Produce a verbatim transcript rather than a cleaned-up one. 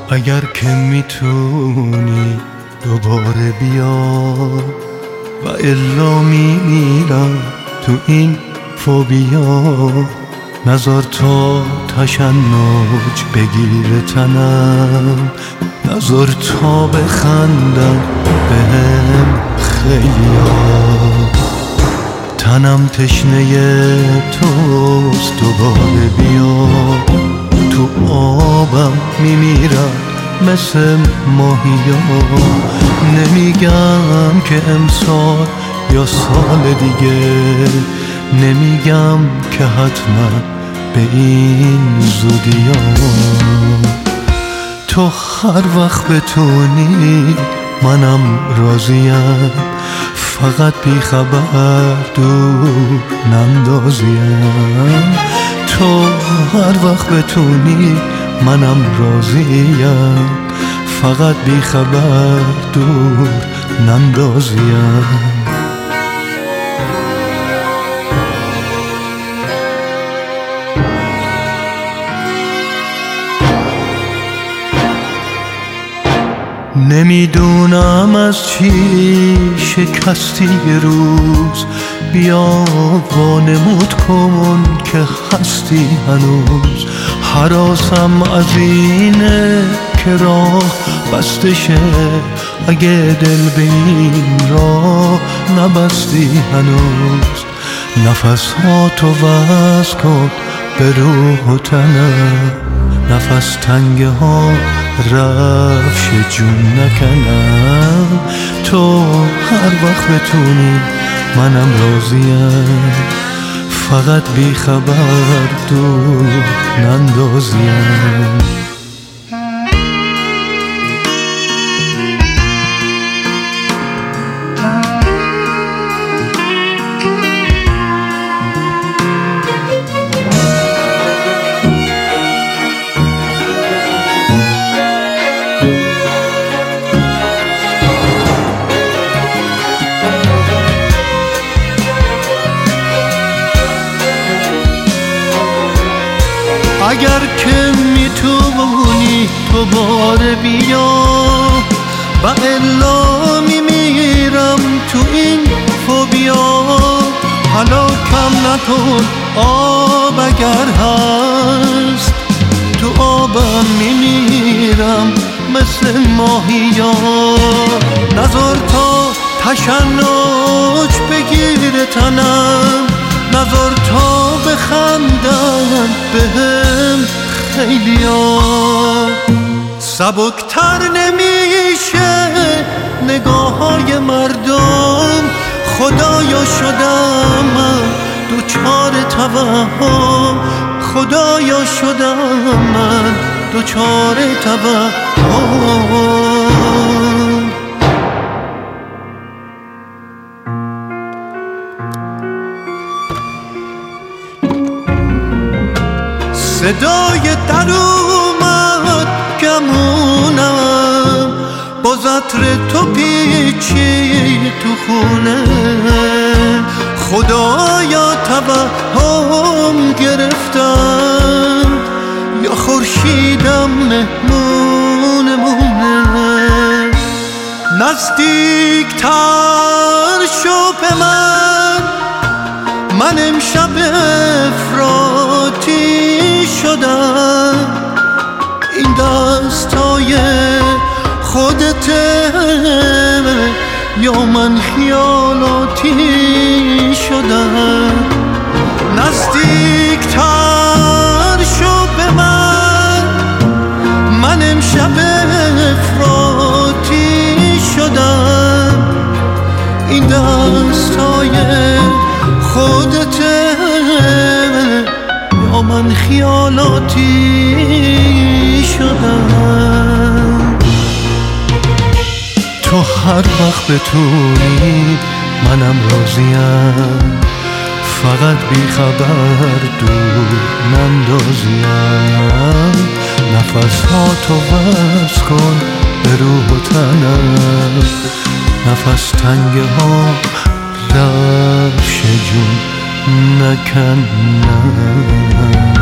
اگر که میتونی دوباره بیا، و الا میمیرم تو این فوبیا. نذار تا تشنج بگیره تنم، نذار تا بخندن بهم خیلیا. تنم تشنه توست، دوباره بیا. تو آبم میمیرم مثل ماهیا. نمیگم که امسال یا سال دیگه، نمیگم که حتما به این زودیا. تو هر وقت بتونی منم راضیم، فقط بی خبر دور نندازیم. تو هر وقت بتونی منم راضیم، فقط بی خبر دور نندازیم. نمیدونم از چی شکستی یه روز، بیا وانمود کن که هستی هنوز. هراسم از اینه که راه بسته شه، اگه دل به این راه نبستی هنوز. نفس ها تو وز کن به روح و تنم، نفس تنگه ها رفش جون نکنم. تو هر وقت بتونی منم راضیم، فقط بی خبر دور نندازیم. اگر که میتونی دوباره بیا، و الا میمیرم تو این فوبیا. حالا کم نکن آب اگر هست، تو آبم میمیرم مثل ماهیا. نذار تا تشنج بگیره تنم، نذار تا بخندن بهم خیلیا. سبکتر نمیشه نگاه های مردم، خدایا شدم من دوچار توهم. خدایا شدم من دوچار توهم. صدای در اومد گمونم، با عطر تو پیچی تو خونه. خدایا توهم گرفتم، یا خورشیدم مهمونمونه. نزدیک تر شو به من، من امشب افراطی شدم. این دستای خودته یا من خیالاتی شدم. نزدیک تر شو به من، من امشب افراطی شدم. این دستای خودته یا من خیالاتی شدم. تو هر وقت بتونی منم راضیم، فقط بی خبر دور نندازیم. نفس ها تو وز کن به روح و تنم، نفس تنگه ها رفش جون نکنم.